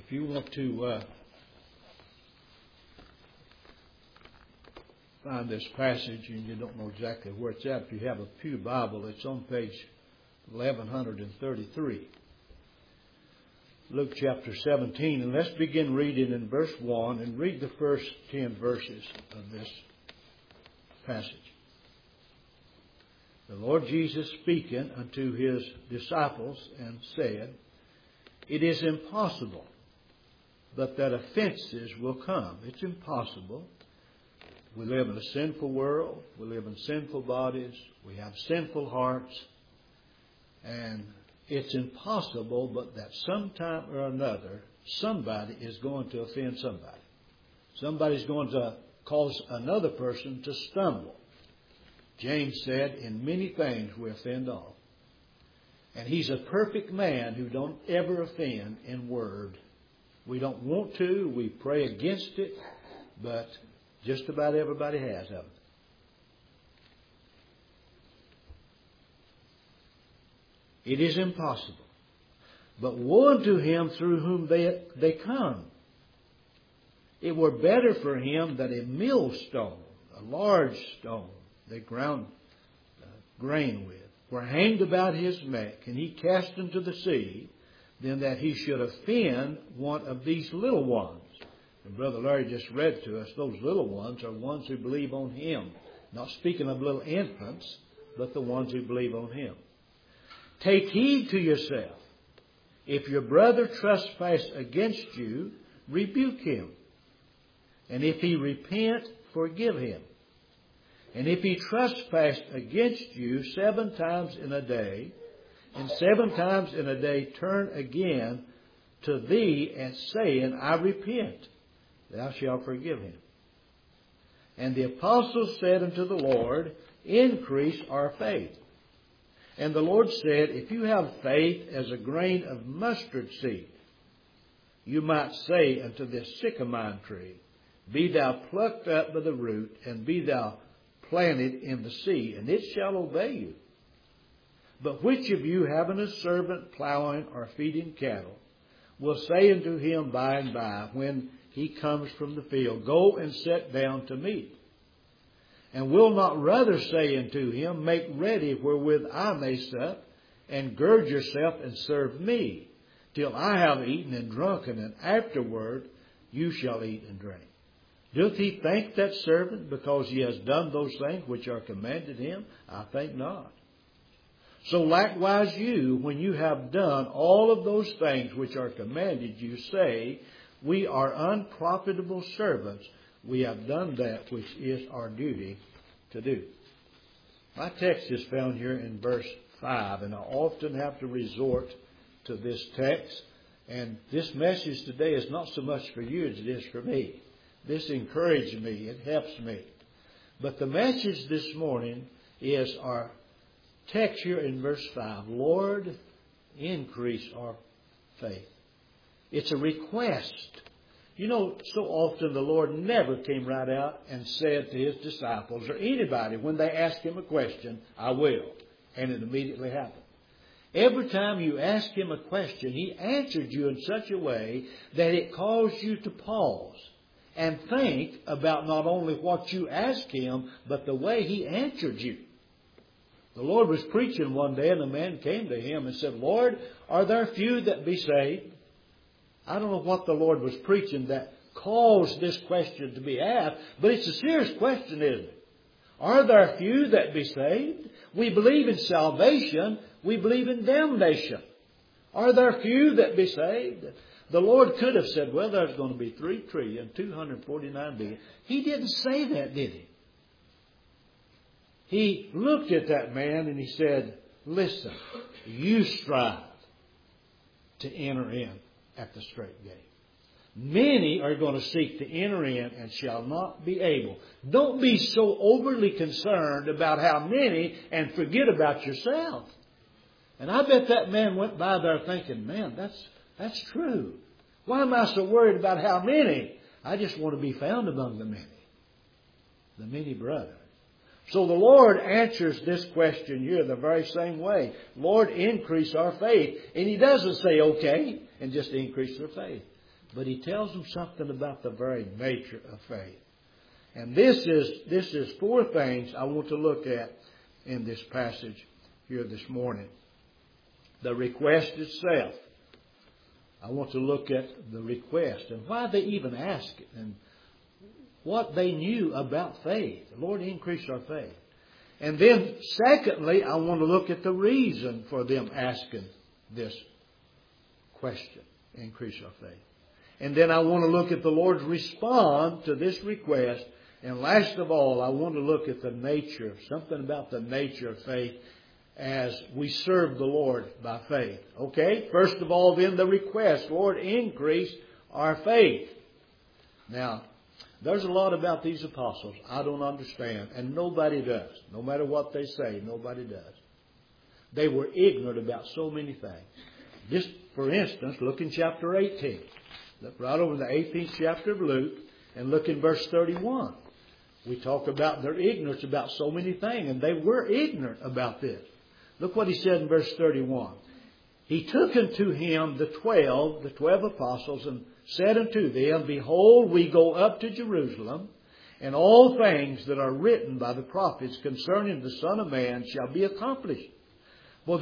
If you want to find this passage and you don't know exactly where it's at, if you have a Pew Bible, it's on page 1133. Luke chapter 17. And let's begin reading in verse 1 and read the first 10 verses of this passage. The Lord Jesus speaking unto His disciples and said, "It is impossible but that offenses will come." It's impossible. We live in a sinful world. We live in sinful bodies. We have sinful hearts. And it's impossible but that sometime or another, somebody is going to offend somebody. Somebody's going to cause another person to stumble. James said, in many things we offend all. And he's a perfect man who don't ever offend in word. We don't want to. We pray against it. But just about everybody has, haven't they? It is impossible. But woe unto him through whom they come. It were better for him that a millstone, a large stone, they ground grain with, were hanged about his neck, and he cast into the sea, than that he should offend one of these little ones. And Brother Larry just read to us, those little ones are ones who believe on Him. Not speaking of little infants, but the ones who believe on Him. Take heed to yourself. If your brother trespass against you, rebuke him. And if he repent, forgive him. And if he trespass against you 7 times in a day, and 7 times in a day turn again to thee, and saying, I repent, thou shalt forgive him. And the apostles said unto the Lord, increase our faith. And the Lord said, if you have faith as a grain of mustard seed, you might say unto this sycamore tree, be thou plucked up by the root, and be thou planted in the sea, and it shall obey you. But which of you, having a servant plowing or feeding cattle, will say unto him by and by, when he comes from the field, go and sit down to meat? And will not rather say unto him, make ready wherewith I may sup, and gird yourself and serve me, till I have eaten and drunken, and afterward you shall eat and drink. Doth he thank that servant because he has done those things which are commanded him? I think not. So likewise you, when you have done all of those things which are commanded you, say, we are unprofitable servants. We have done that which is our duty to do. My text is found here in verse 5, and I often have to resort to this text. And this message today is not so much for you as it is for me. This encourages me. It helps me. But the message this morning is our text here in verse 5. Lord, increase our faith. It's a request. You know, so often the Lord never came right out and said to His disciples or anybody when they asked Him a question, I will. And it immediately happened. Every time you ask Him a question, He answered you in such a way that it caused you to pause and think about not only what you asked Him, but the way He answered you. The Lord was preaching one day, and a man came to Him and said, Lord, are there few that be saved? I don't know what the Lord was preaching that caused this question to be asked, but it's a serious question, isn't it? Are there few that be saved? We believe in salvation. We believe in damnation. Are there few that be saved? The Lord could have said, well, there's going to be 3,249 billion. He didn't say that, did He? He looked at that man and He said, listen, you strive to enter in at the straight gate. Many are going to seek to enter in and shall not be able. Don't be so overly concerned about how many and forget about yourself. And I bet that man went by there thinking, man, that's true. Why am I so worried about how many? I just want to be found among the many brethren. So the Lord answers this question here the very same way. Lord, increase our faith. And He doesn't say, okay, and just increase their faith. but he tells them something about the very nature of faith. And this is four things I want to look at in this passage here this morning. The request itself. I want to look at the request and why they even ask it and what they knew about faith. Lord, increase our faith. And then, secondly, I want to look at the reason for them asking this question, increase our faith. And then I want to look at the Lord's response to this request. And last of all, I want to look at the nature, something about the nature of faith as we serve the Lord by faith. Okay? First of all, then the request, Lord, increase our faith. Now, there's a lot about these apostles I don't understand, and nobody does. No matter what they say, nobody does. They were ignorant about so many things. Just, for instance, look in chapter 18. Look right over the 18th chapter of Luke and look in verse 31. We talk about their ignorance about so many things, and they were ignorant about this. Look what he said in verse 31. He took unto him the 12 apostles, and said unto them, Behold, we go up to Jerusalem, and all things that are written by the prophets concerning the Son of Man shall be accomplished. For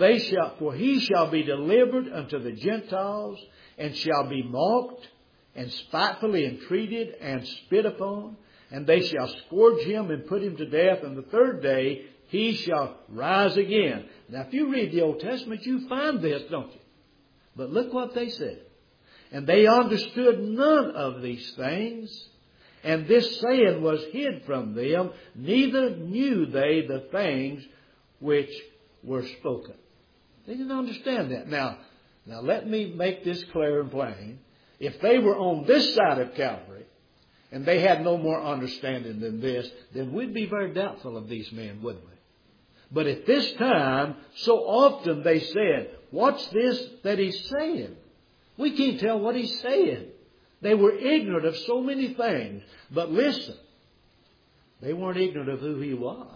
he shall be delivered unto the Gentiles, and shall be mocked, and spitefully entreated, and spit upon, and they shall scourge him and put him to death, and the third day he shall rise again. Now, if you read the Old Testament, you find this, don't you? But look what they said. And they understood none of these things, and this saying was hid from them, neither knew they the things which were spoken. They didn't understand that. Now let me make this clear and plain. If they were on this side of Calvary, and they had no more understanding than this, then we'd be very doubtful of these men, wouldn't we? But at this time, so often they said, what's this that he's saying? We can't tell what he's saying. They were ignorant of so many things. But listen, they weren't ignorant of who he was.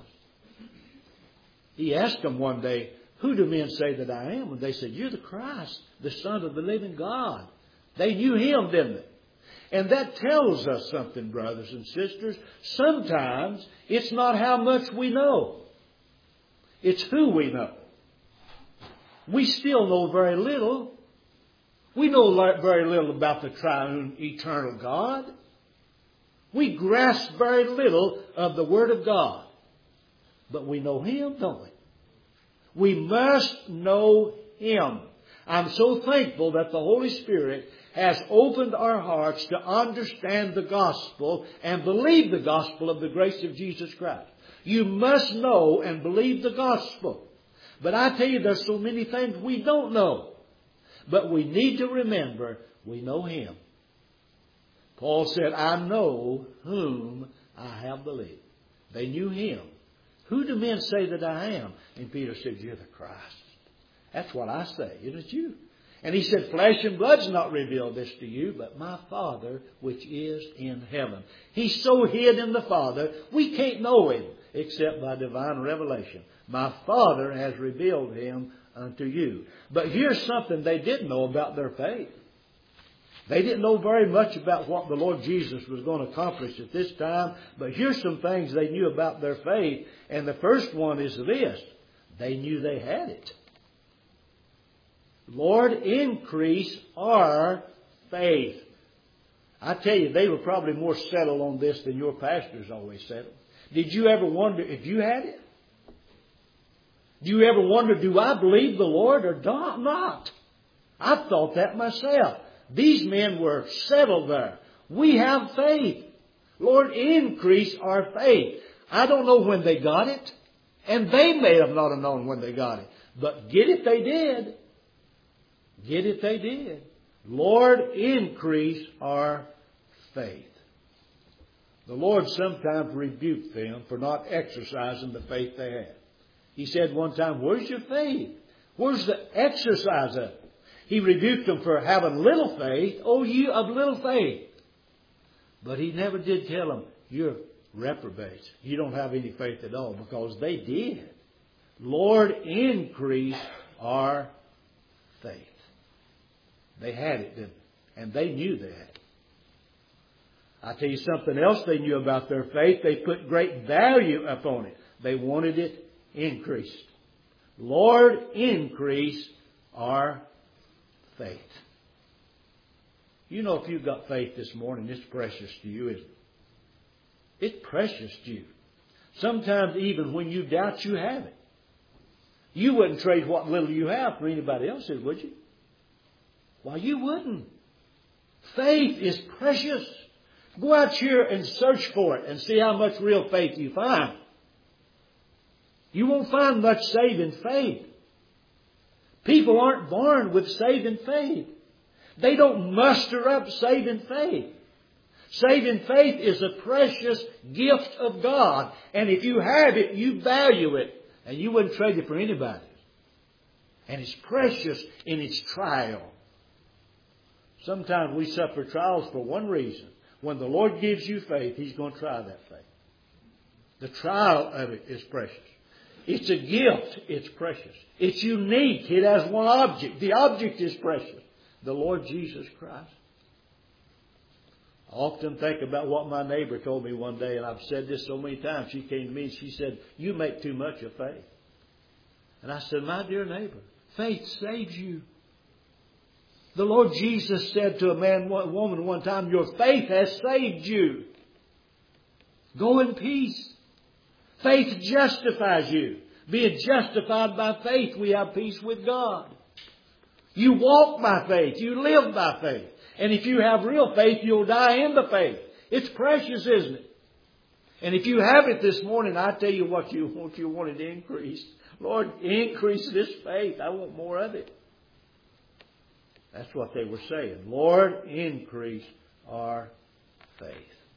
He asked them one day, Who do men say that I am? And they said, You're the Christ, the Son of the living God. They knew him, didn't they? And that tells us something, brothers and sisters. Sometimes it's not how much we know. It's who we know. We still know very little. We know very little about the triune, eternal God. We grasp very little of the Word of God. But we know Him, don't we? We must know Him. I'm so thankful that the Holy Spirit has opened our hearts to understand the gospel and believe the gospel of the grace of Jesus Christ. You must know and believe the gospel. But I tell you, there's so many things we don't know. But we need to remember we know Him. Paul said, I know whom I have believed. They knew Him. Who do men say that I am? And Peter said, You're the Christ. That's what I say. Isn't it you? And he said, Flesh and blood's not revealed this to you, but my Father which is in heaven. He's so hid in the Father, we can't know Him except by divine revelation. My Father has revealed Him unto you. But here's something they didn't know about their faith. They didn't know very much about what the Lord Jesus was going to accomplish at this time. But here's some things they knew about their faith. And the first one is this. They knew they had it. Lord, increase our faith. I tell you, they were probably more settled on this than your pastors always settled. Did you ever wonder if you had it? Do you ever wonder, do I believe the Lord or not? I thought that myself. These men were settled there. We have faith. Lord, increase our faith. I don't know when they got it. And they may have not have known when they got it. But get it they did. Get it they did. Lord, increase our faith. The Lord sometimes rebuked them for not exercising the faith they had. He said one time, where's your faith? Where's the exercise of it? He rebuked them for having little faith. Oh, you of little faith. But He never did tell them, you're reprobates. You don't have any faith at all, because they did. Lord, increase our faith. They had it, didn't they? And they knew that. I'll tell you something else they knew about their faith. They put great value upon it. They wanted it increased. Lord, increase our faith. You know, if you've got faith this morning, it's precious to you, isn't it? It's precious to you. Sometimes even when you doubt you have it. You wouldn't trade what little you have for anybody else's, would you? Why, you wouldn't. Faith is precious. Go out here and search for it and see how much real faith you find. You won't find much saving faith. People aren't born with saving faith. They don't muster up saving faith. Saving faith is a precious gift of God. And if you have it, you value it. And you wouldn't trade it for anybody. And it's precious in its trial. Sometimes we suffer trials for one reason. When the Lord gives you faith, He's going to try that faith. The trial of it is precious. It's a gift. It's precious. It's unique. It has one object. The object is precious. The Lord Jesus Christ. I often think about what my neighbor told me one day, and I've said this so many times. She came to me and she said, "You make too much of faith." And I said, "My dear neighbor, faith saves you." The Lord Jesus said to a woman one time, "Your faith has saved you. Go in peace." Faith justifies you. Being justified by faith, we have peace with God. You walk by faith. You live by faith. And if you have real faith, you'll die in the faith. It's precious, isn't it? And if you have it this morning, I tell you what you want. You want it to increase. Lord, increase this faith. I want more of it. That's what they were saying. Lord, increase our faith.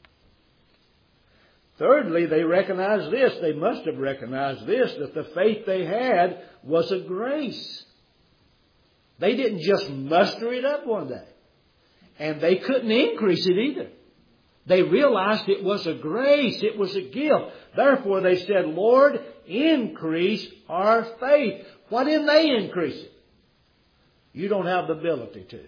Thirdly, they recognized this. They must have recognized this, that the faith they had was a grace. They didn't just muster it up one day. And they couldn't increase it either. They realized it was a grace. It was a gift. Therefore, they said, "Lord, increase our faith." Why didn't they increase it? You don't have the ability to.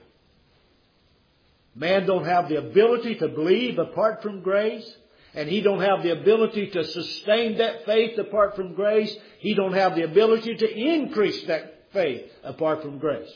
Man don't have the ability to believe apart from grace. And he don't have the ability to sustain that faith apart from grace. He don't have the ability to increase that faith apart from grace.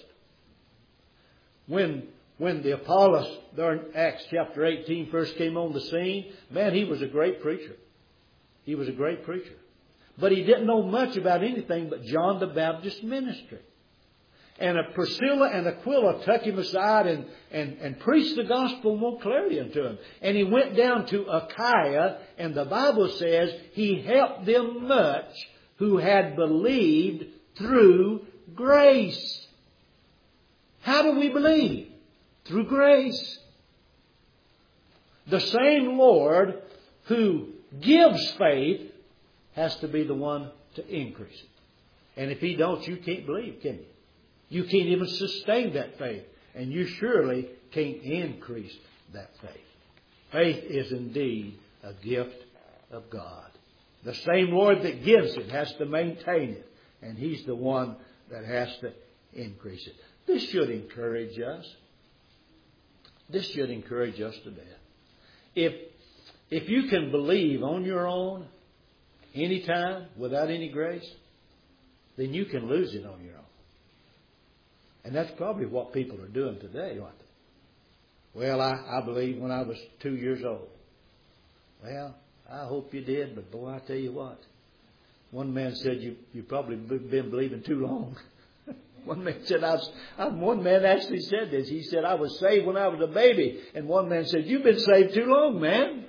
When the Apollos, there in Acts chapter 18, first came on the scene, man, he was a great preacher. He was a great preacher. But he didn't know much about anything but John the Baptist's ministry. And Priscilla and Aquila took him aside and preached the gospel more clearly unto him. And he went down to Achaia, and the Bible says he helped them much who had believed through grace. How do we believe? Through grace. The same Lord who gives faith has to be the one to increase it. And if He don't, you can't believe, can you? You can't even sustain that faith. And you surely can't increase that faith. Faith is indeed a gift of God. The same Lord that gives it has to maintain it. And He's the one that has to increase it. This should encourage us. This should encourage us to death. If you can believe on your own, anytime, without any grace, then you can lose it on your own. And that's probably what people are doing today, aren't they? Well, I believed when I was 2 years old. Well, I hope you did, but boy, I tell you what. One man said, you've probably been believing too long. One man said, one man actually said this. He said, "I was saved when I was a baby." And one man said, "You've been saved too long, man."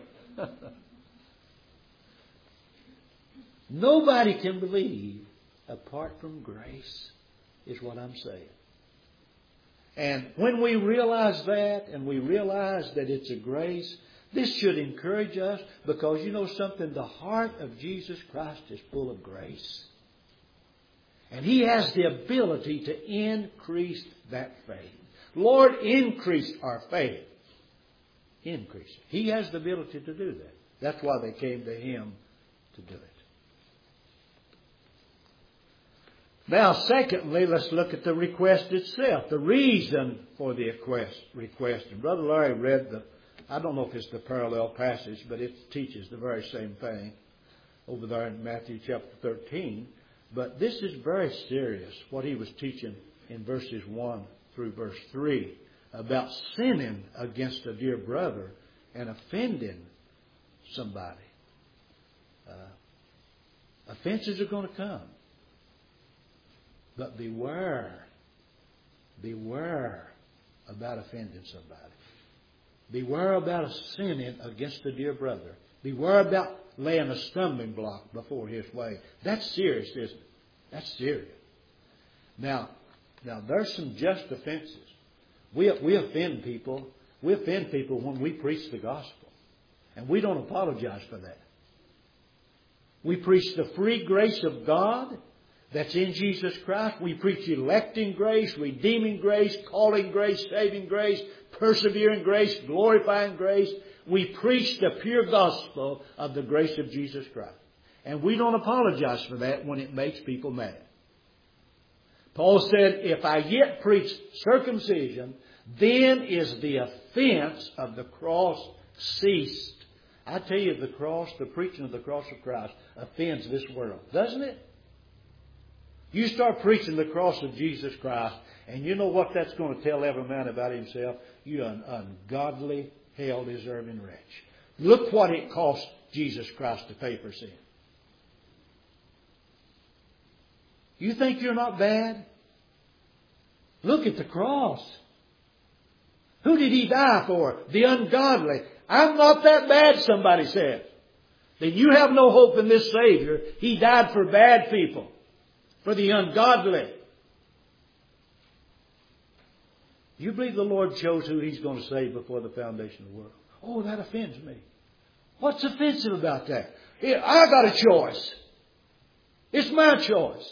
Nobody can believe apart from grace, is what I'm saying. And when we realize that, and we realize that it's a grace, this should encourage us, because you know something? The heart of Jesus Christ is full of grace. And He has the ability to increase that faith. Lord, increase our faith. Increase it. He has the ability to do that. That's why they came to Him to do it. Now, secondly, let's look at the request itself, the reason for the request. And Brother Larry read I don't know if it's the parallel passage, but it teaches the very same thing over there in Matthew chapter 13. But this is very serious, what he was teaching in verses 1 through verse 3 about sinning against a dear brother and offending somebody. Offenses are going to come. But beware about offending somebody. Beware about sinning against a dear brother. Beware about laying a stumbling block before his way. That's serious, isn't it? That's serious. Now there's some just offenses. We offend people. We offend people when we preach the gospel. And we don't apologize for that. We preach the free grace of God that's in Jesus Christ. We preach electing grace, redeeming grace, calling grace, saving grace, persevering grace, glorifying grace. We preach the pure gospel of the grace of Jesus Christ. And we don't apologize for that when it makes people mad. Paul said, if I yet preach circumcision, then is the offense of the cross ceased. I tell you, the preaching of the cross of Christ offends this world, doesn't it? You start preaching the cross of Jesus Christ, and you know what that's going to tell every man about himself? You're an ungodly, hell-deserving wretch. Look what it cost Jesus Christ to pay for sin. You think you're not bad? Look at the cross. Who did He die for? The ungodly. I'm not that bad, somebody said. Then you have no hope in this Savior. He died for bad people. For the ungodly. You believe the Lord chose who He's going to save before the foundation of the world? Oh, that offends me. What's offensive about that? I got a choice. It's my choice.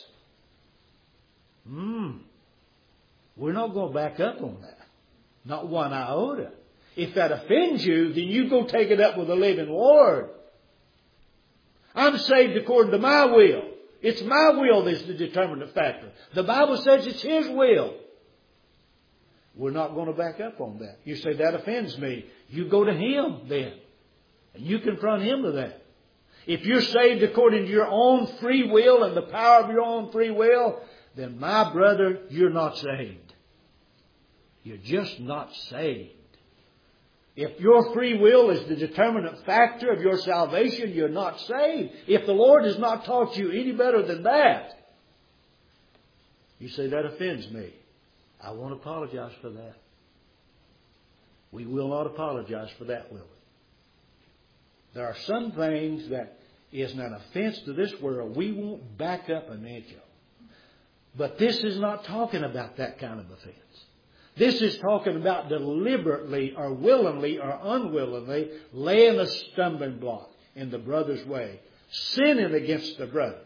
We're not going to back up on that. Not one iota. If that offends you, then you go take it up with the living Lord. I'm saved according to my will. It's my will that's the determinant factor. The Bible says it's His will. We're not going to back up on that. You say, that offends me. You go to Him then. And you confront Him with that. If you're saved according to your own free will and the power of your own free will, then my brother, you're not saved. You're just not saved. If your free will is the determinant factor of your salvation, you're not saved. If the Lord has not taught you any better than that, you say, that offends me. I won't apologize for that. We will not apologize for that, will we? There are some things that is an offense to this world. We won't back up an inch of. But this is not talking about that kind of offense. This is talking about deliberately or willingly or unwillingly laying a stumbling block in the brother's way. Sinning against the brother.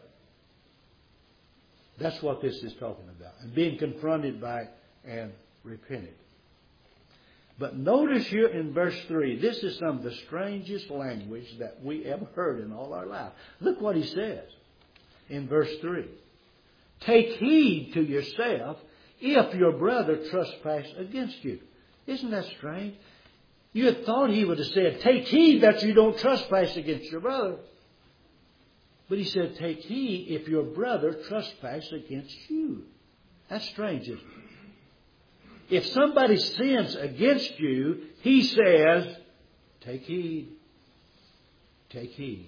That's what this is talking about. And being confronted by and repented. But notice here in verse 3, this is some of the strangest language that we ever heard in all our life. Look what he says in verse 3. Take heed to yourself if your brother trespass against you. Isn't that strange? You had thought he would have said, take heed that you don't trespass against your brother. But he said, take heed if your brother trespass against you. That's strange, isn't it? If somebody sins against you, he says, take heed. Take heed.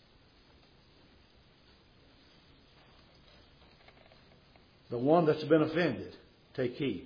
The one that's been offended, take heed.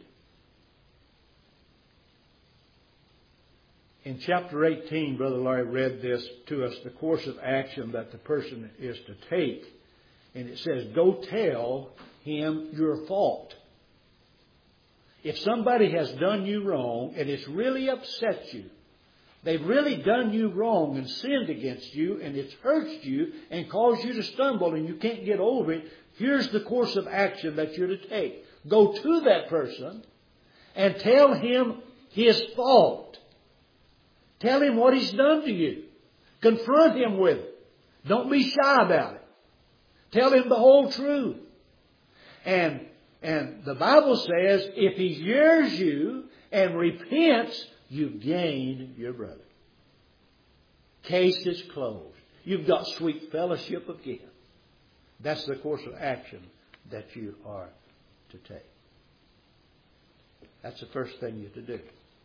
In chapter 18, Brother Larry read this to us, the course of action that the person is to take. And it says, go tell him your fault. If somebody has done you wrong and it's really upset you, they've really done you wrong and sinned against you and it's hurt you and caused you to stumble and you can't get over it, here's the course of action that you're to take. Go to that person and tell him his fault. Tell him what he's done to you. Confront him with it. Don't be shy about it. Tell him the whole truth. And the Bible says, if he hears you and repents, you've gained your brother. Case is closed. You've got sweet fellowship again. That's the course of action that you are to take. That's the first thing you have to do.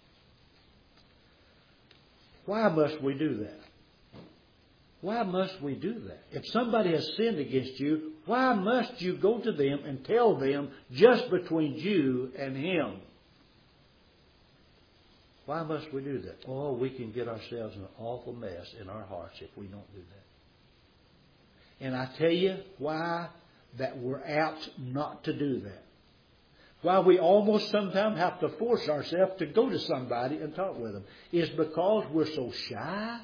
Why must we do that? Why must we do that? If somebody has sinned against you, why must you go to them and tell them just between you and him? Why must we do that? Oh, we can get ourselves in an awful mess in our hearts if we don't do that. And I tell you why that we're apt not to do that. Why we almost sometimes have to force ourselves to go to somebody and talk with them is because we're so shy.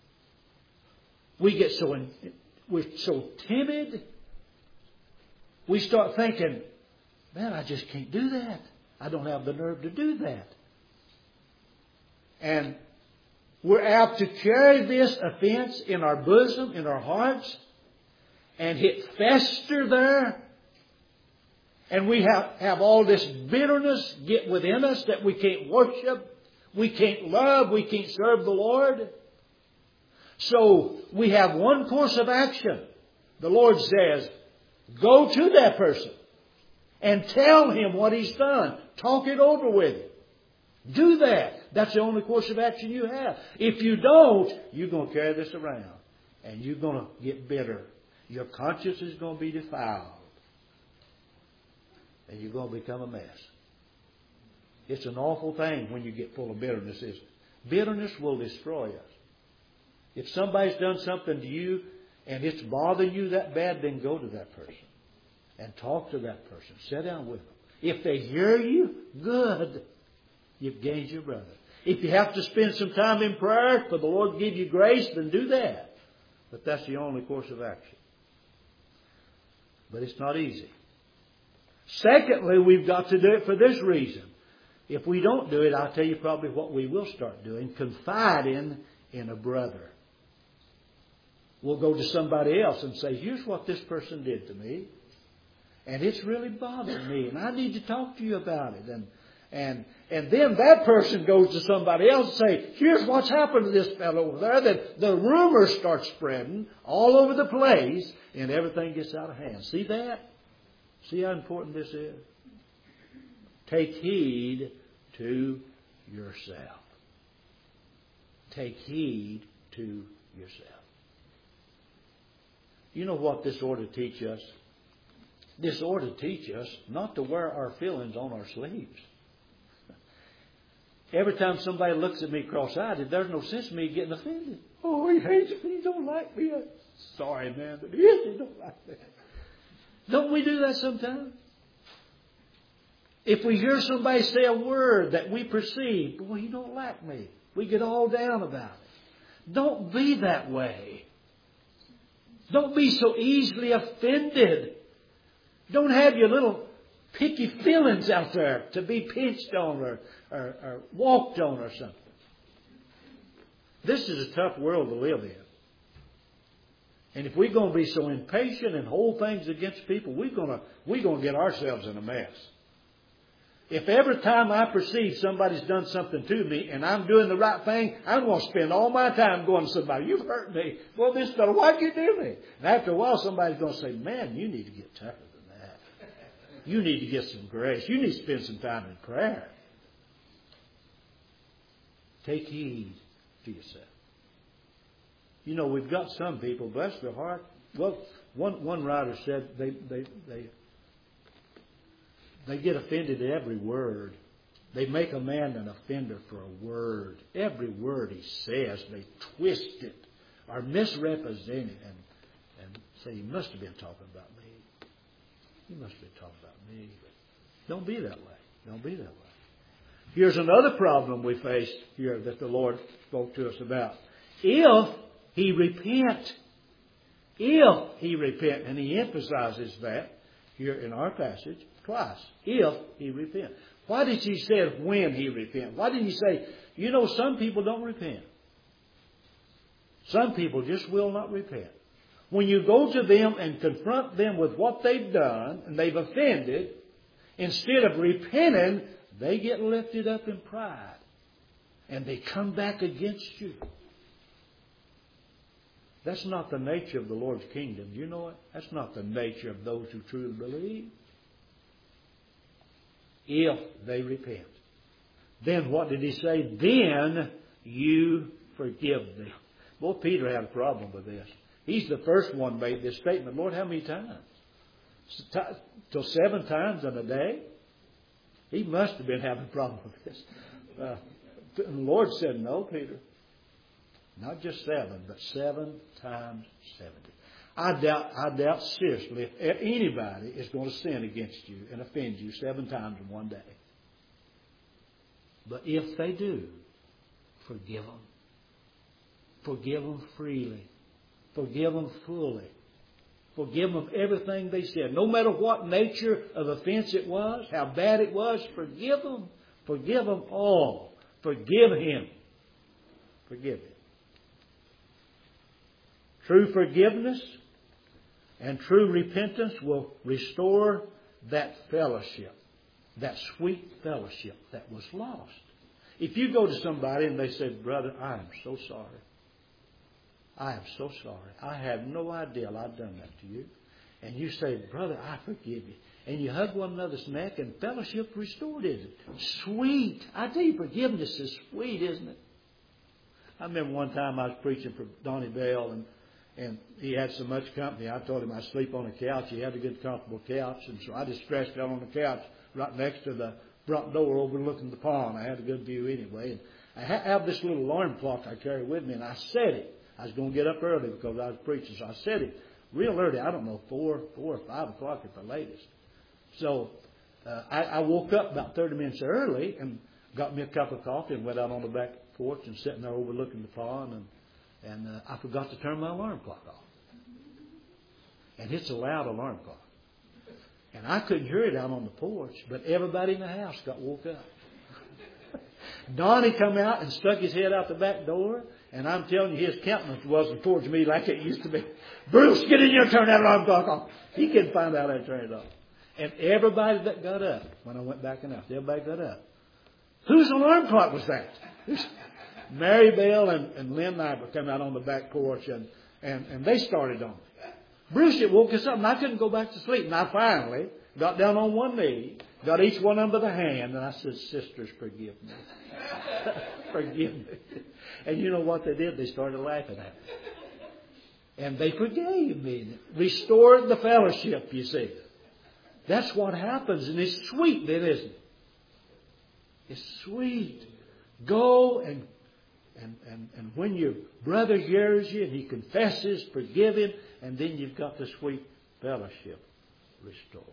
We're so timid. We start thinking, man, I just can't do that. I don't have the nerve to do that. And we're apt to carry this offense in our bosom, in our hearts, and hit fester there. And we have all this bitterness get within us that we can't worship, we can't love, we can't serve the Lord. So we have one course of action. The Lord says, go to that person and tell him what he's done. Talk it over with him. Do that. That's the only course of action you have. If you don't, you're going to carry this around and you're going to get bitter. Your conscience is going to be defiled and you're going to become a mess. It's an awful thing when you get full of bitterness. Bitterness will destroy us. If somebody's done something to you and it's bothering you that bad, then go to that person and talk to that person. Sit down with them. If they hear you, good. You've gained your brother. If you have to spend some time in prayer for the Lord to give you grace, then do that. But that's the only course of action. But it's not easy. Secondly, we've got to do it for this reason. If we don't do it, I'll tell you probably what we will start doing. Confiding in a brother. We'll go to somebody else and say, here's what this person did to me. And it's really bothered me. And I need to talk to you about it. And then that person goes to somebody else and say, here's what's happened to this fellow over there. Then the rumors start spreading all over the place and everything gets out of hand. See that? See how important this is? Take heed to yourself. Take heed to yourself. You know what this ought to teach us? This ought to teach us not to wear our feelings on our sleeves. Every time somebody looks at me cross-eyed, there's no sense in me getting offended. Oh, he hates me. He don't like me. Sorry, man, but he don't like me. Don't we do that sometimes? If we hear somebody say a word that we perceive, boy, he don't like me. We get all down about it. Don't be that way. Don't be so easily offended. Don't have your little picky feelings out there to be pinched on or walked on or something. This is a tough world to live in. And if we're going to be so impatient and hold things against people, we're going to get ourselves in a mess. If every time I perceive somebody's done something to me and I'm doing the right thing, I'm going to spend all my time going to somebody, you've hurt me. Well, this fellow, why'd you do me? And after a while, somebody's going to say, man, you need to get tougher than that. You need to get some grace. You need to spend some time in prayer. Take heed to yourself. You know, we've got some people, bless their heart. Well, one writer said they get offended at every word. They make a man an offender for a word. Every word he says, they twist it or misrepresent it and say, he must have been talking about me. He must have been talking about me. But don't be that way. Don't be that way. Here's another problem we face here that the Lord spoke to us about. If he repent, and he emphasizes that here in our passage twice, if he repent. Why did he say when he repent? Why didn't he say, some people don't repent. Some people just will not repent. When you go to them and confront them with what they've done and they've offended, instead of repenting, they get lifted up in pride. And they come back against you. That's not the nature of the Lord's kingdom. Do you know it? That's not the nature of those who truly believe. If they repent. Then what did he say? Then you forgive them. Boy, Peter had a problem with this. He's the first one made this statement. Lord, how many times? Till 7 times in a day? He must have been having a problem with this. The Lord said, no, Peter. Not just 7, but 7 times 70. I doubt seriously if anybody is going to sin against you and offend you 7 times in one day. But if they do, forgive them. Forgive them freely. Forgive them fully. Forgive them everything they said. No matter what nature of offense it was, how bad it was, forgive them. Forgive them all. Forgive him. Forgive him. True forgiveness and true repentance will restore that fellowship, that sweet fellowship that was lost. If you go to somebody and they say, brother, I am so sorry. I am so sorry. I had no idea I'd done that to you. And you say, brother, I forgive you. And you hug one another's neck and fellowship restored, isn't it? Sweet. I tell you, forgiveness is sweet, isn't it? I remember one time I was preaching for Donnie Bell and he had so much company. I told him I'd sleep on the couch. He had a good comfortable couch. And so I just stretched out on the couch right next to the front door overlooking the pond. I had a good view anyway. And I have this little alarm clock I carry with me, and I set it. I was going to get up early because I was preaching, so I set it real early. I don't know, 4 or 5 o'clock at the latest. So I woke up about 30 minutes early and got me a cup of coffee and went out on the back porch and sitting there overlooking the pond, and I forgot to turn my alarm clock off. And it's a loud alarm clock. And I couldn't hear it out on the porch, but everybody in the house got woke up. Donnie come out and stuck his head out the back door, and I'm telling you, his countenance wasn't towards me like it used to be. Bruce, get in here and turn that alarm clock off. He couldn't find out how to turn it off. And everybody that got up, when I went back in the house, everybody got up. Whose alarm clock was that? Mary Bell and Lynn Nyber come out on the back porch, and they started on it. Bruce, it woke us up, and I couldn't go back to sleep. And I finally got down on one knee, got each one under the hand, and I said, sisters, forgive me. Forgive me. And you know what they did? They started laughing at me. And they forgave me. Restored the fellowship, you see. That's what happens, and it's sweet then, isn't it? It's sweet. Go and when your brother hears you and he confesses, forgive him, and then you've got the sweet fellowship restored.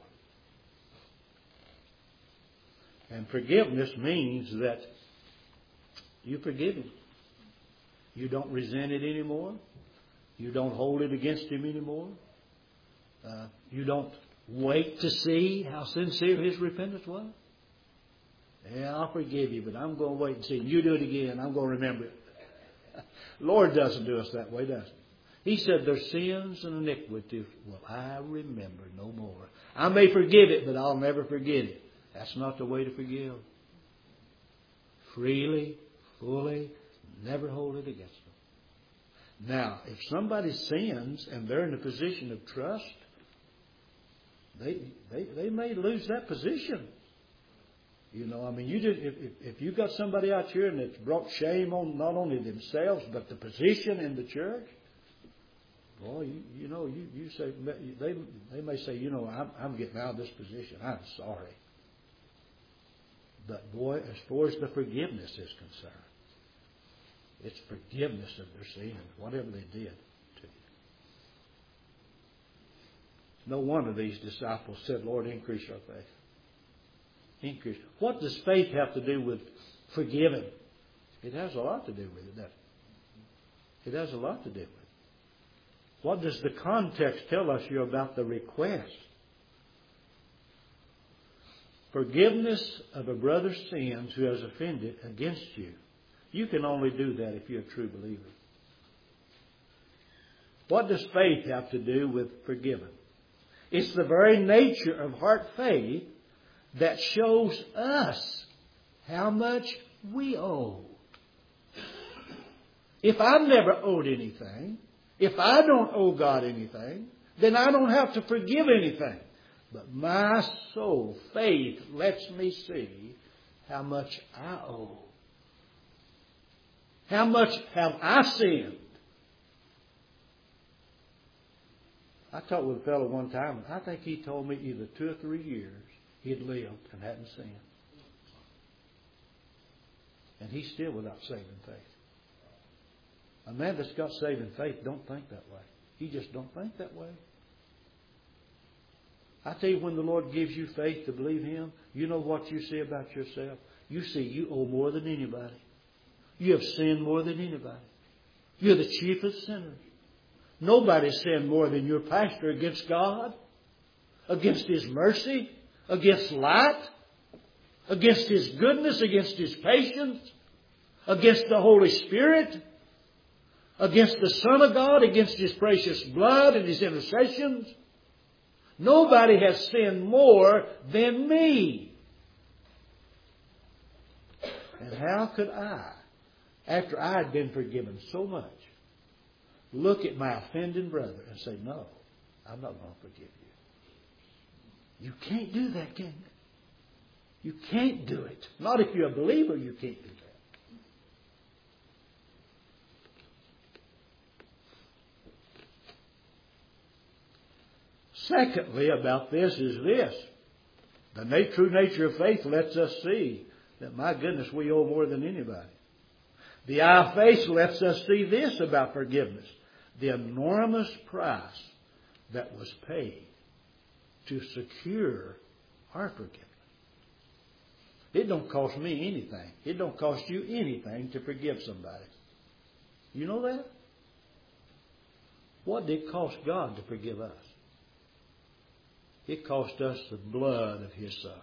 And forgiveness means that you forgive him. You don't resent it anymore. You don't hold it against him anymore. You don't wait to see how sincere his repentance was. Yeah, I'll forgive you, but I'm going to wait and see. You do it again, I'm going to remember it. Lord doesn't do us that way, does he? He said, their sins and iniquities will I remember no more. I may forgive it, but I'll never forget it. That's not the way to forgive. Freely, fully, never hold it against them. Now, if somebody sins and they're in a position of trust, they may lose that position. You know, I mean, if you've got somebody out here and it's brought shame on not only themselves but the position in the church, boy, you say they may say, you know, I'm getting out of this position. I'm sorry. But boy, as far as the forgiveness is concerned, it's forgiveness of their sins, whatever they did to you. No wonder these disciples said, Lord, increase our faith. Increase. What does faith have to do with forgiving? It has a lot to do with it, doesn't it? It has a lot to do with it. What does the context tell us here about the request? Forgiveness of a brother's sins who has offended against you. You can only do that if you're a true believer. What does faith have to do with forgiving? It's the very nature of heart faith that shows us how much we owe. If I've never owed anything, if I don't owe God anything, then I don't have to forgive anything. But my soul, faith, lets me see how much I owe. How much have I sinned? I talked with a fellow one time, and I think he told me either 2 or 3 years he'd lived and hadn't sinned. And he's still without saving faith. A man that's got saving faith don't think that way. He just don't think that way. I tell you, when the Lord gives you faith to believe Him, you know what you see about yourself? You see you owe more than anybody. You have sinned more than anybody. You're the chiefest sinner. Nobody sinned more than your pastor against God, against His mercy, against light, against His goodness, against His patience, against the Holy Spirit, against the Son of God, against His precious blood and His intercessions. Nobody has sinned more than me. And how could I, after I had been forgiven so much, look at my offending brother and say, no, I'm not going to forgive you. You can't do that, can you? You can't do it. Not if you're a believer, you can't do that. Secondly, about this is this. The true nature of faith lets us see that, my goodness, we owe more than anybody. The eye of faith lets us see this about forgiveness. The enormous price that was paid to secure our forgiveness. It don't cost me anything. It don't cost you anything to forgive somebody. You know that? What did it cost God to forgive us? It cost us the blood of His Son.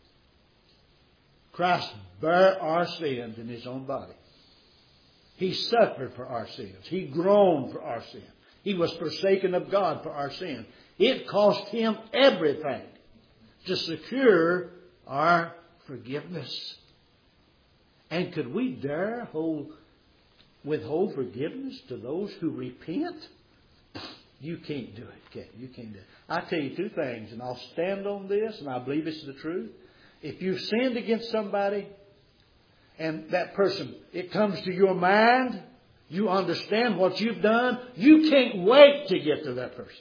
Christ bare our sins in His own body. He suffered for our sins. He groaned for our sins. He was forsaken of God for our sins. It cost Him everything to secure our forgiveness. And could we dare withhold forgiveness to those who repent? You can't do it, can you? You can't do it. I tell you 2 things, and I'll stand on this, and I believe it's the truth. If you've sinned against somebody, and that person, it comes to your mind, you understand what you've done, you can't wait to get to that person.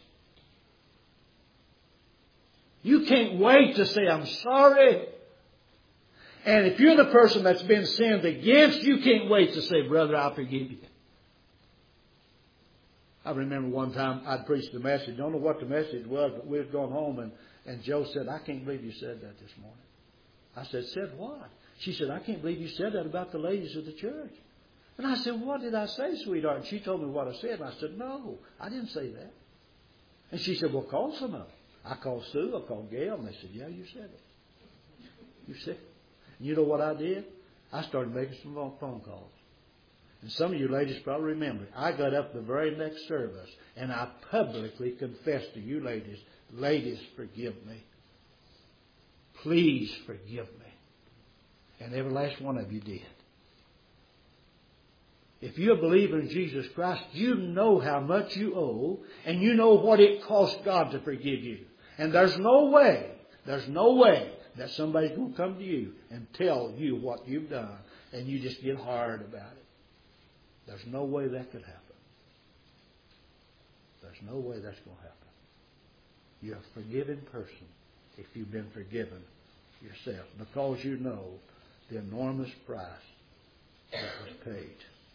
You can't wait to say, I'm sorry. And if you're the person that's been sinned against, you can't wait to say, brother, I forgive you. I remember one time I'd preached the message. Don't know what the message was, but we was going home and Joe said, I can't believe you said that this morning. I said, said what? She said, I can't believe you said that about the ladies of the church. And I said, what did I say, sweetheart? And she told me what I said. And I said, no, I didn't say that. And she said, well, call some of them. I called Sue, I called Gail, and they said, yeah, you said it. You said it. And you know what I did? I started making some phone calls. And some of you ladies probably remember, I got up the very next service and I publicly confessed to you ladies, forgive me. Please forgive me. And every last one of you did. If you're a believer in Jesus Christ, you know how much you owe and you know what it cost God to forgive you. And there's no way that somebody's going to come to you and tell you what you've done and you just get hard about it. There's no way that could happen. There's no way that's going to happen. You're a forgiven person if you've been forgiven yourself, because you know the enormous price that was paid.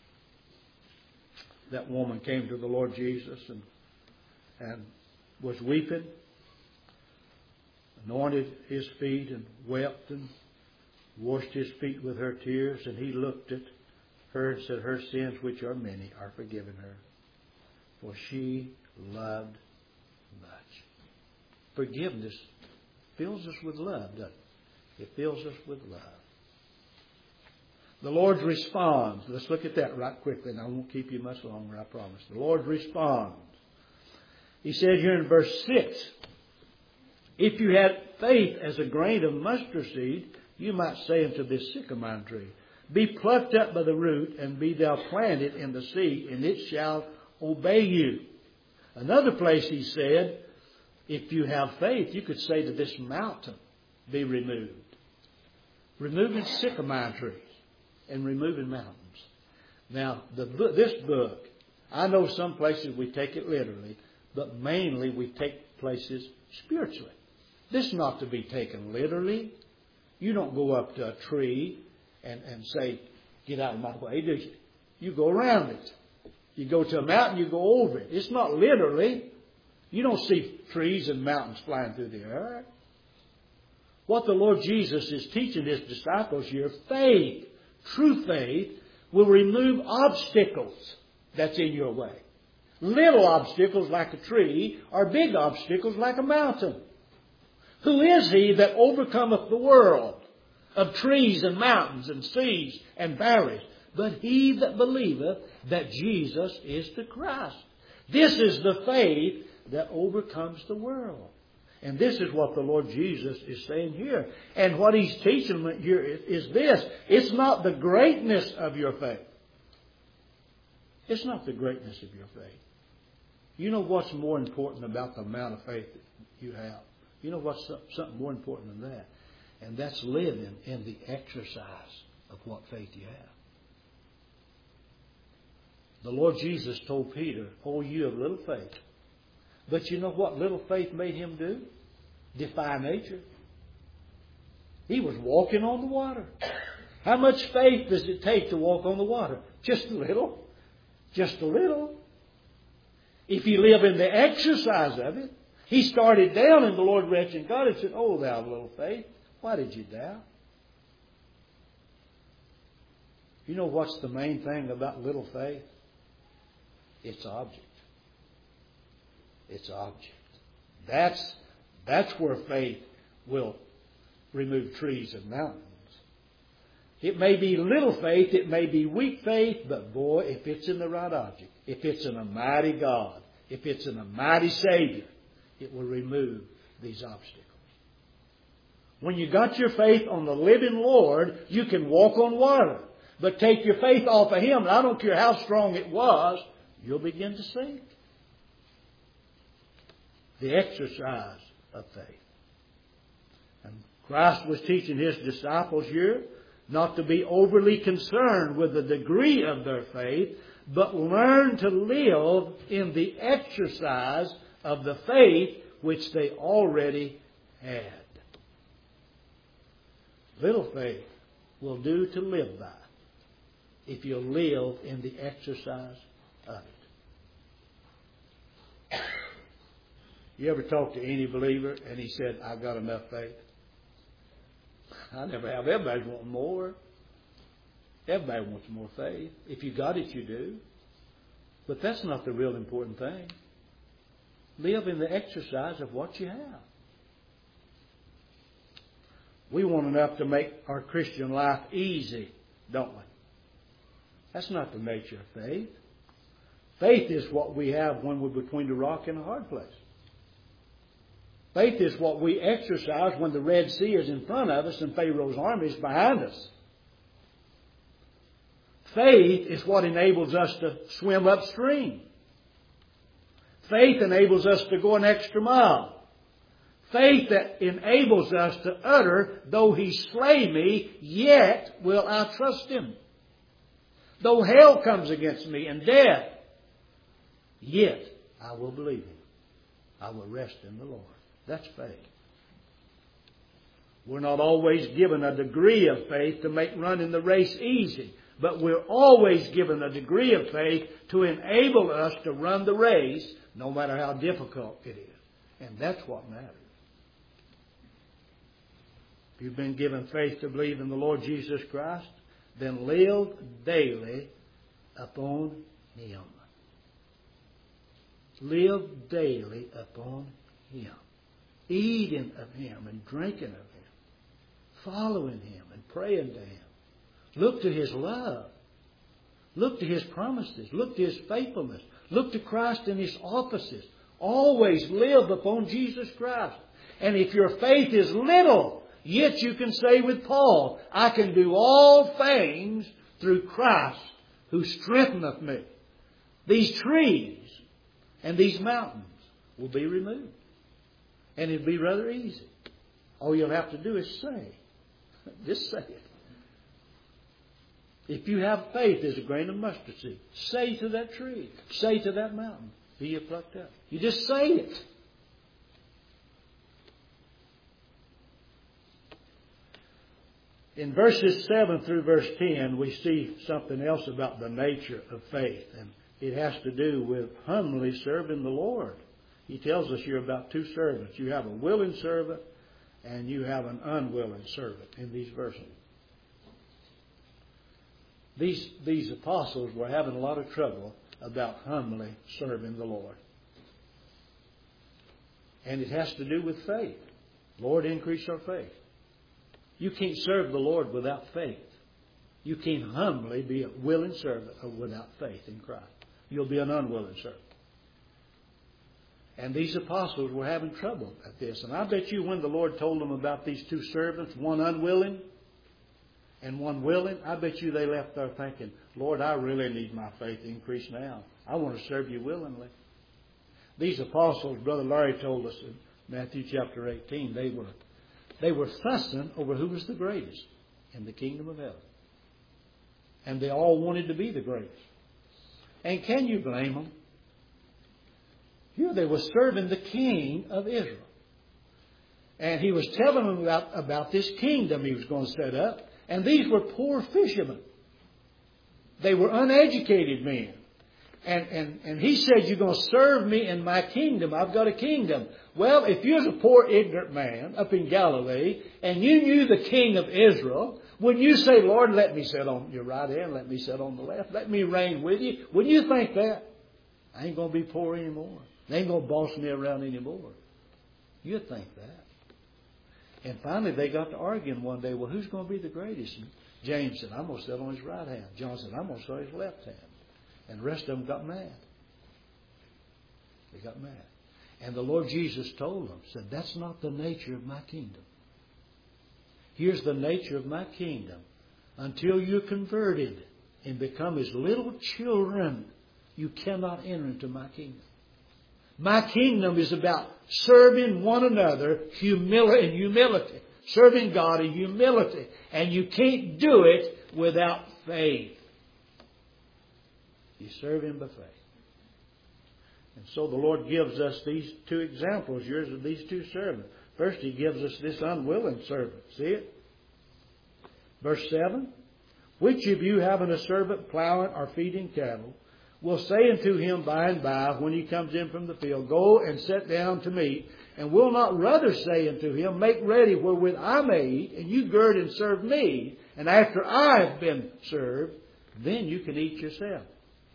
That woman came to the Lord Jesus and was weeping, anointed His feet and wept and washed His feet with her tears, and He looked at her and said, her sins, which are many, are forgiven her, for she loved much. Forgiveness fills us with love, doesn't it? It fills us with love. The Lord responds. Let's look at that right quickly, and I won't keep you much longer, I promise. The Lord responds He said here in verse 6, if you had faith as a grain of mustard seed, you might say unto this sycamore tree, be plucked up by the root, and be thou planted in the sea, and it shall obey you. Another place he said, if you have faith, you could say to this mountain, be removed. Removing sycamore trees and removing mountains. Now, this book, I know some places we take it literally, but mainly we take places spiritually. This is not to be taken literally. You don't go up to a tree and say, get out of my way, do you? You go around it. You go to a mountain, you go over it. It's not literally. You don't see trees and mountains flying through the air. What the Lord Jesus is teaching His disciples here, faith, true faith, will remove obstacles that's in your way. Little obstacles like a tree, or big obstacles like a mountain. Who is he that overcometh the world of trees and mountains and seas and valleys? But he that believeth that Jesus is the Christ. This is the faith that overcomes the world. And this is what the Lord Jesus is saying here. And what He's teaching them here is this. It's not the greatness of your faith. It's not the greatness of your faith. You know what's more important about the amount of faith that you have? You know what's something more important than that? And that's living in the exercise of what faith you have. The Lord Jesus told Peter, oh, you of little faith. But you know what little faith made him do? Defy nature. He was walking on the water. How much faith does it take to walk on the water? Just a little. Just a little. If you live in the exercise of it, he started down and the Lord mentioned God and said, oh, thou of little faith, why did you doubt? You know what's the main thing about little faith? It's object. It's object. That's where faith will remove trees and mountains. It may be little faith, it may be weak faith, but boy, if it's in the right object, if it's in a mighty God, if it's in a mighty Savior, it will remove these obstacles. When you got your faith on the living Lord, you can walk on water. But take your faith off of Him, and I don't care how strong it was, you'll begin to sink. The exercise of faith. And Christ was teaching His disciples here not to be overly concerned with the degree of their faith, but learn to live in the exercise of the faith which they already had. Little faith will do to live by if you live in the exercise of it. You ever talk to any believer and he said, I've got enough faith? I never have. Everybody's wanting more. Everybody wants more faith. If you got it, you do. But that's not the real important thing. Live in the exercise of what you have. We want enough to make our Christian life easy, don't we? That's not the nature of faith. Faith is what we have when we're between the rock and a hard place. Faith is what we exercise when the Red Sea is in front of us and Pharaoh's army is behind us. Faith is what enables us to swim upstream. Faith enables us to go an extra mile. Faith that enables us to utter, though He slay me, yet will I trust Him. Though hell comes against me and death, yet I will believe Him. I will rest in the Lord. That's faith. We're not always given a degree of faith to make running the race easy, but we're always given a degree of faith to enable us to run the race no matter how difficult it is. And that's what matters. If you've been given faith to believe in the Lord Jesus Christ, then live daily upon Him. Live daily upon Him. Eating of Him and drinking of Him. Following Him and praying to Him. Look to His love. Look to His promises. Look to His faithfulness. Look to Christ in His offices. Always live upon Jesus Christ. And if your faith is little, yet you can say with Paul, I can do all things through Christ who strengtheneth me. These trees and these mountains will be removed. And it'll be rather easy. All you'll have to do is say. Just say it. If you have faith as a grain of mustard seed, say to that tree, say to that mountain, be you plucked up. You just say it. In verses 7 through verse 10, we see something else about the nature of faith. And it has to do with humbly serving the Lord. He tells us here about two servants. You have a willing servant and you have an unwilling servant in these verses. These apostles were having a lot of trouble about humbly serving the Lord. And it has to do with faith. Lord, increase our faith. You can't serve the Lord without faith. You can't humbly be a willing servant without faith in Christ. You'll be an unwilling servant. And these apostles were having trouble at this. And I bet you when the Lord told them about these two servants, one unwilling and one willing, I bet you they left there thinking, Lord, I really need my faith increased now. I want to serve you willingly. These apostles, Brother Larry told us in Matthew chapter 18, they were fussing over who was the greatest in the kingdom of heaven. And they all wanted to be the greatest. And can you blame them? Here they were serving the king of Israel. And he was telling them about this kingdom he was going to set up. And these were poor fishermen. They were uneducated men. And he said, you're going to serve me in my kingdom. I've got a kingdom. Well, if you're a poor ignorant man up in Galilee and you knew the king of Israel, wouldn't you say, Lord, let me sit on your right hand, let me sit on the left, let me reign with you? Wouldn't you think that? I ain't going to be poor anymore. They ain't going to boss me around anymore. You'd think that. And finally they got to arguing one day, well, who's going to be the greatest? And James said, I'm going to sit on his right hand. John said, I'm going to sit on his left hand. And the rest of them got mad. They got mad. And the Lord Jesus told them, said, that's not the nature of my kingdom. Here's the nature of my kingdom. Until you're converted and become as little children, you cannot enter into my kingdom. My kingdom is about serving one another in humility. Serving God in humility. And you can't do it without faith. You serve Him by faith. And so the Lord gives us these two examples here of these two servants. First, He gives us this unwilling servant. See it? Verse 7. Which of you having a servant plowing or feeding cattle will say unto him by and by, when he comes in from the field, go and sit down to meat, and will not rather say unto him, make ready wherewith I may eat, and you gird and serve me, and after I have been served, then you can eat yourself.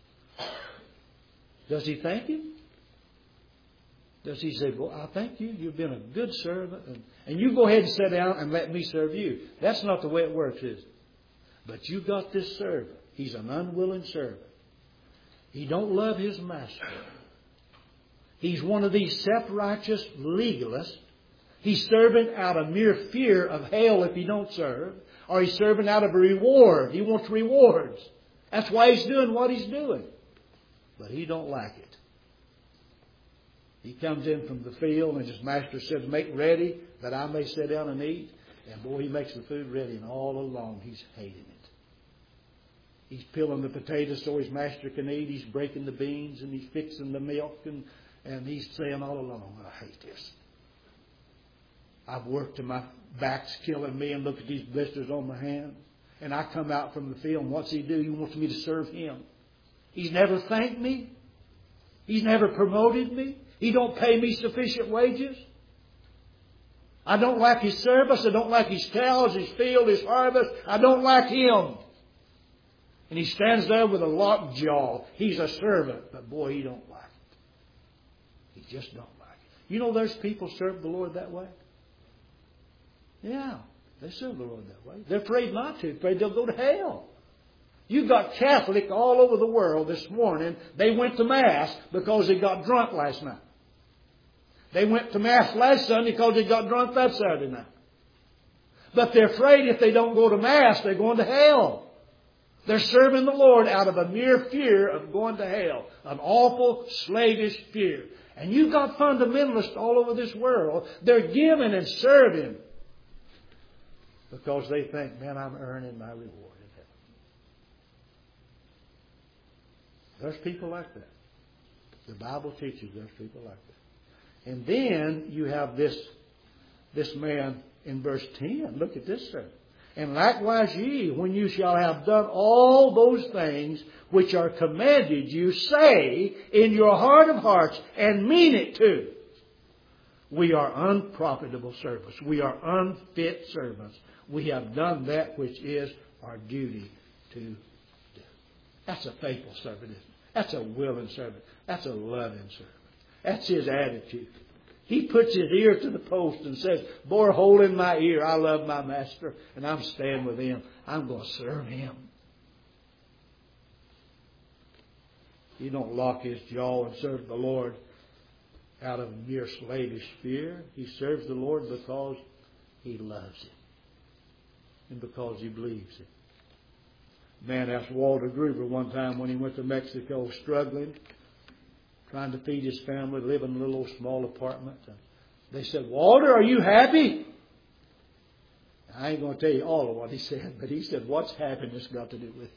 Does he thank him? Does he say, well, I thank you. You've been a good servant. And you go ahead and sit down and let me serve you. That's not the way it works, is it? But you got this servant. He's an unwilling servant. He don't love his master. He's one of these self-righteous legalists. He's serving out of mere fear of hell if he don't serve. Or he's serving out of a reward. He wants rewards. That's why he's doing what he's doing. But he don't like it. He comes in from the field and his master says, make ready that I may sit down and eat. And boy, he makes the food ready, and all along he's hating it. He's peeling the potatoes so his master can eat. He's breaking the beans and he's fixing the milk. And he's saying all along, I hate this. I've worked and my back's killing me, and look at these blisters on my hands. And I come out from the field, and what's he do? He wants me to serve him. He's never thanked me. He's never promoted me. He don't pay me sufficient wages. I don't like his service. I don't like his cows, his field, his harvest. I don't like him. And he stands there with a locked jaw. He's a servant, but boy, he don't like it. He just don't like it. You know there's people serve the Lord that way? Yeah, they serve the Lord that way. They're afraid not to. Afraid they'll go to hell. You've got Catholics all over the world this morning. They went to Mass because they got drunk last night. They went to Mass last Sunday because they got drunk that Saturday night. But they're afraid if they don't go to Mass, they're going to hell. They're serving the Lord out of a mere fear of going to hell. An awful, slavish fear. And you've got fundamentalists all over this world. They're giving and serving because they think, man, I'm earning my reward in heaven. There's people like that. The Bible teaches there's people like that. And then you have this man in verse 10. Look at this, sir. And likewise ye, when you shall have done all those things which are commanded you, say in your heart of hearts, and mean it too, we are unprofitable servants. We are unfit servants. We have done that which is our duty to do. That's a faithful servant, isn't it? That's a willing servant. That's a loving servant. That's his attitude. He puts his ear to the post and says, bore a hole in my ear. I love my master and I'm staying with him. I'm going to serve him. He don't lock his jaw and serve the Lord out of mere slavish fear. He serves the Lord because he loves him and because he believes him. A man asked Walter Gruber one time when he went to Mexico, struggling, trying to feed his family, living in a little small apartment. They said, Walter, are you happy? I ain't going to tell you all of what he said, but he said, what's happiness got to do with it?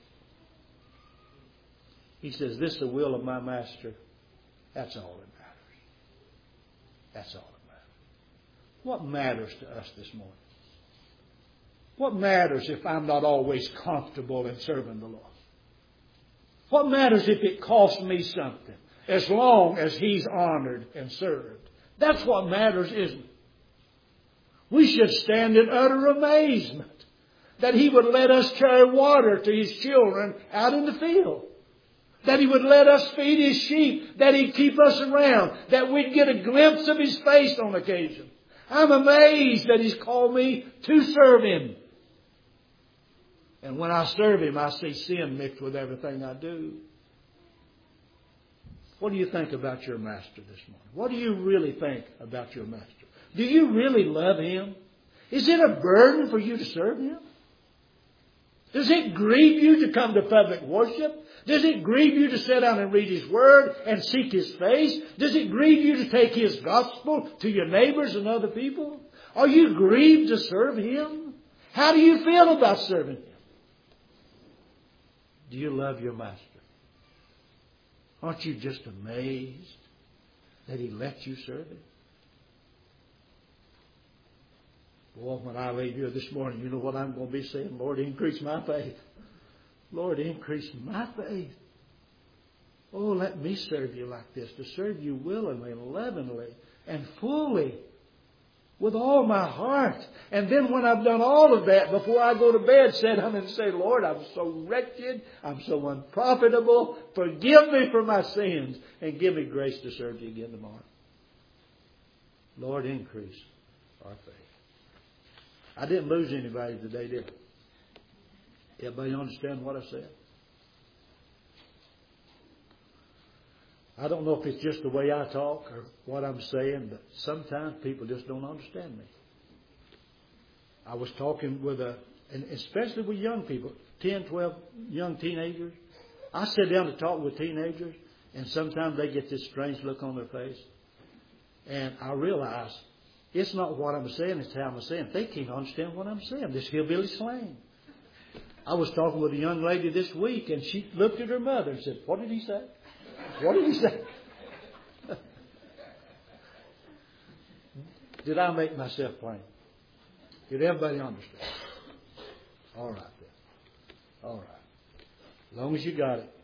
He says, this is the will of my master. That's all that matters. That's all that matters. What matters to us this morning? What matters if I'm not always comfortable in serving the Lord? What matters if it costs me something? As long as he's honored and served. That's what matters, isn't it? We should stand in utter amazement that he would let us carry water to his children out in the field. That he would let us feed his sheep. That he'd keep us around. That we'd get a glimpse of his face on occasion. I'm amazed that he's called me to serve him. And when I serve him, I see sin mixed with everything I do. What do you think about your master this morning? What do you really think about your master? Do you really love him? Is it a burden for you to serve him? Does it grieve you to come to public worship? Does it grieve you to sit down and read his word and seek his face? Does it grieve you to take his gospel to your neighbors and other people? Are you grieved to serve him? How do you feel about serving him? Do you love your master? Aren't you just amazed that he lets you serve him? Boy, when I leave here this morning, you know what I'm going to be saying? Lord, increase my faith. Lord, increase my faith. Oh, let me serve you like this, to serve you willingly and lovingly and fully with all my heart. And then when I've done all of that, before I go to bed, sit down and say, Lord, I'm so wretched. I'm so unprofitable. Forgive me for my sins and give me grace to serve you again tomorrow. Lord, increase our faith. I didn't lose anybody today, did I? Everybody understand what I said? I don't know if it's just the way I talk or what I'm saying, but sometimes people just don't understand me. I was talking with and especially with young people, 10, 12 young teenagers. I sit down to talk with teenagers, and sometimes they get this strange look on their face. And I realize it's not what I'm saying, it's how I'm saying. They can't understand what I'm saying. This hillbilly slang. I was talking with a young lady this week, and she looked at her mother and said, what did he say? What did he say? Did I make myself plain? Did everybody understand? All right then. All right. As long as you got it.